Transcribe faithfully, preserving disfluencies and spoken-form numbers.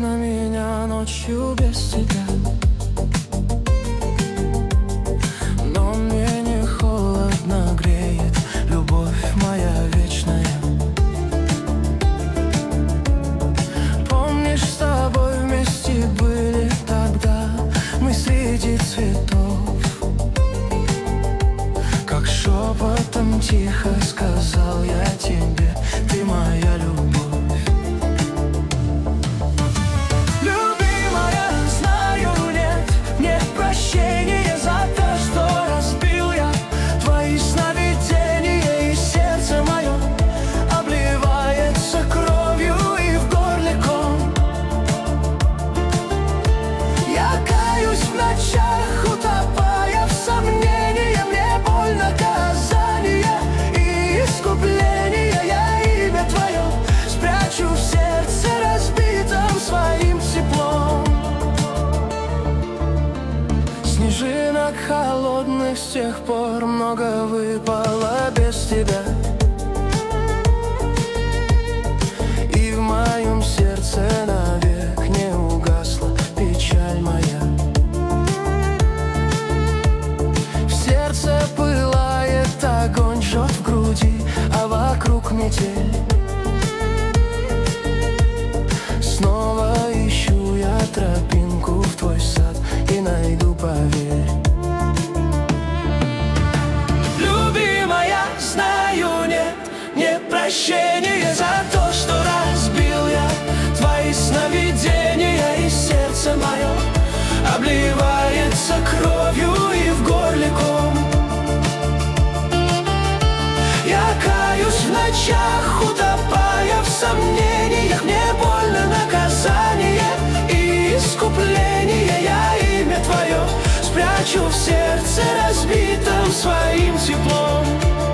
на меня ночью без тебя, но мне не холодно греет любовь моя вечная. Помнишь, с тобой вместе были тогда мы среди цветов, как шепотом тихо сказал я тебе: ты моя любовь. Снежинок холодных с тех пор много выпало без тебя, и в моем сердце навек не угасла печаль моя. В сердце пылает огонь, жжет в груди, а вокруг метель. Снова ищу я тропинку в твой сад и найду, поверь. Любимая, знаю, нет, нет прощения за то, что разбил я твои сновидения, и сердце мое обливается кровью и в горле ком. Я каюсь в ночах, утопая в сомнениях, мне больно наказание и искупление. Я имя твое спрячу в сердце разбитом своим теплом.